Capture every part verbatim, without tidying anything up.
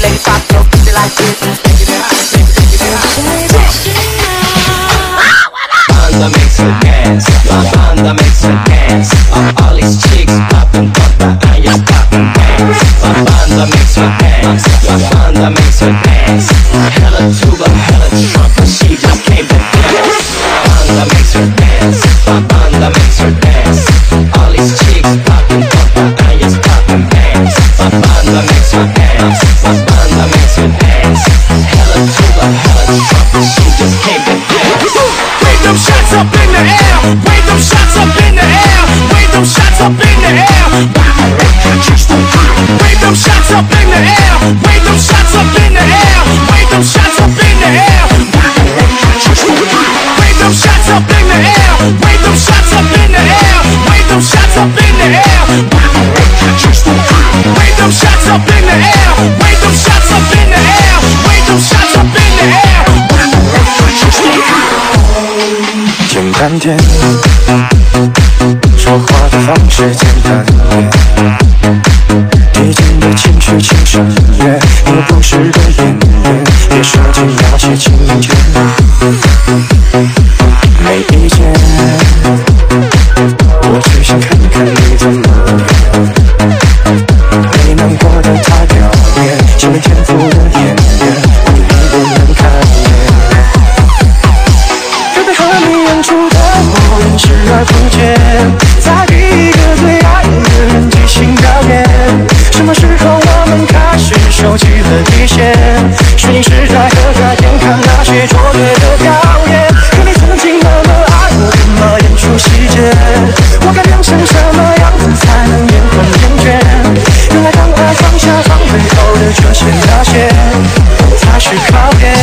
lady, pop your pussy like this. Take it out, take it, take it out. Banda makes her dance, my banda makes her dance. All these chicks poppin', but I am poppin' bands. My banda makes her dance, my banda makes her dance. Hella tuba, hella trumpet, she just came to dance. Banda makes her dance, my banda makes her dance. All these chicks poppin', but I am poppin' bands. My banda makes her dance, my banda makes her dance. Hella tuba, hella trumpet, she just came to dance. Wave them shots up in the air, wave them shots up in the air, wave them shots up in the air. Wave them shots up in the air, wave them shots up in the air, wave them shots up in the air. Wave them shots up in the air, wave them shots up in the air, wave them shots up in the air. Wave them shots up in the air, wave them shots up in the air, wave them shots up in the air. 简单点，说话的方式简单点，递进的情绪轻声乐，你又不是个演员，别说尽那些情节，没意见，我只想看看你怎么样，没难过的太表面，是没天赋的演员，我也不能看见。和你演出的我人视而不见，在逼一个最爱的人即兴表演。什么时候我们开始收起了底线？是你是在和改变看那些拙劣的表演。可你曾经那么爱我，干嘛演出细节？我该变成什么样子才能延缓厌倦？原来当爱放下放背后的这些那些，才是考验。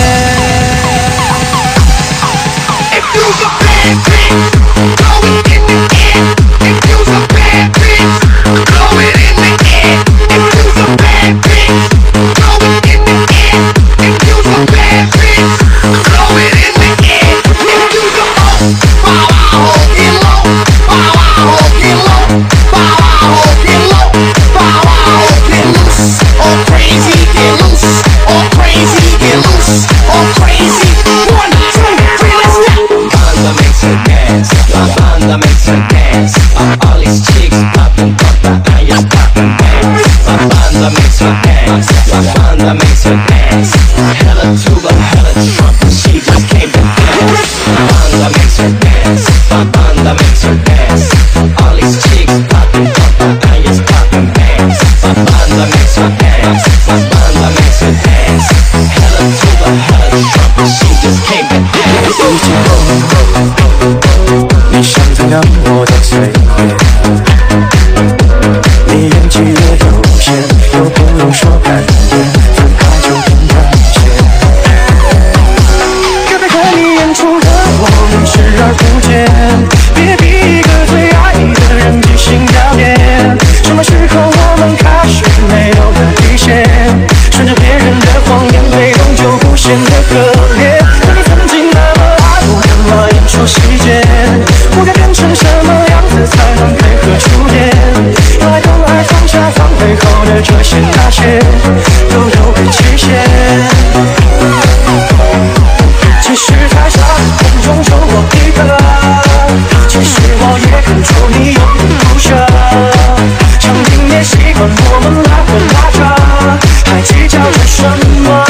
You's a bad bitch, blow it in the air. If you's a bad bitch, blow it in the air. If you's a bad bitch, blow it in the air. If you's a bad bitch, blow it in the air. If you's a oh, bow wow, get low, bow wow, get low, bow wow, get low, bow wow, get loose, all crazy, get loose, all crazy, get loose, all crazy. One, two, three, let's go. Banda makes her dance, my banda makes her dance. All these chicks poppin', but I am poppin' bands. My banda makes her dance, my banda makes her dance. Hella tuba, hella trumpet, she just came to dance. My banda makes her dance, my banda makes her dance. All these chicks poppin', but I am poppin' bands. My banda makes her dance, my banda makes her dance. Hella tuba, hella trumpet, she just came to dance. 你想怎样我都随便，你演技也有限，又不用说感言，分开就更感谢。可别和你演出的我们视而不见，别逼一个最爱的人即兴表演。什么时候我们开始没有了底线？顺着别人的谎言，被动就不显得可怜。可你曾经那么爱我，干嘛演出细节？我该变成什么样子才能配合出演？原来懂爱放下放背后的这些那些，都有个期限。其实台下观众就我一个，其实我也看出你永远不舍。场景也习惯我们拉着拉着，还计较着什么？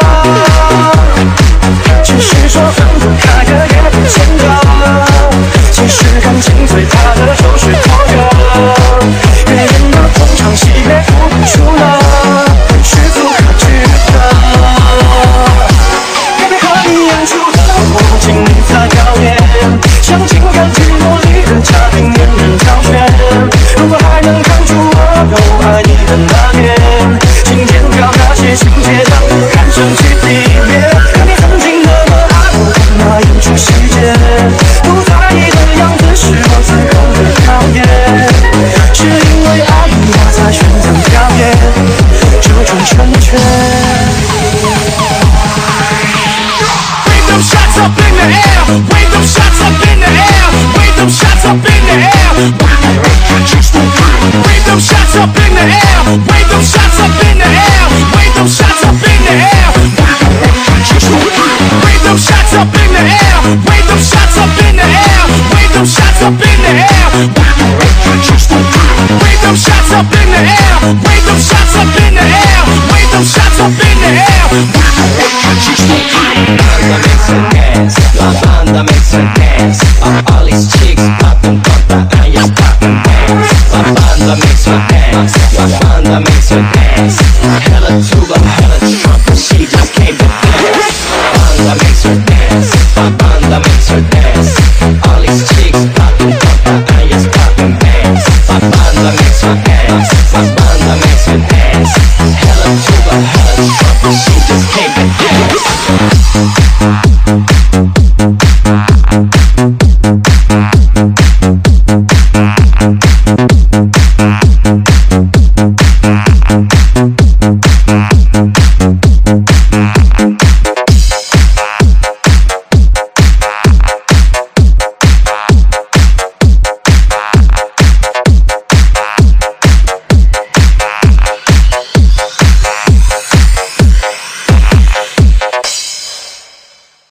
只是说分不开的也不见得。其实感情最怕的就是拖着，越演到中场戏越付不出了，是不可知的。该别和你演出的我精彩表演，像情感剧目里的嘉宾任人挑选。如果还能看出我有爱你的那面，请剪掉那些情节，让我看上去体面。可你曾经那么爱我，干嘛演出细节？不在意的样子是我最后的考验，是因为爱你我才选择表演这种成全。 Wave them shots up in the air, wave them shots up in the air, wave them shots up in the air. Wave them shots up in the air, wave them shots up in the air.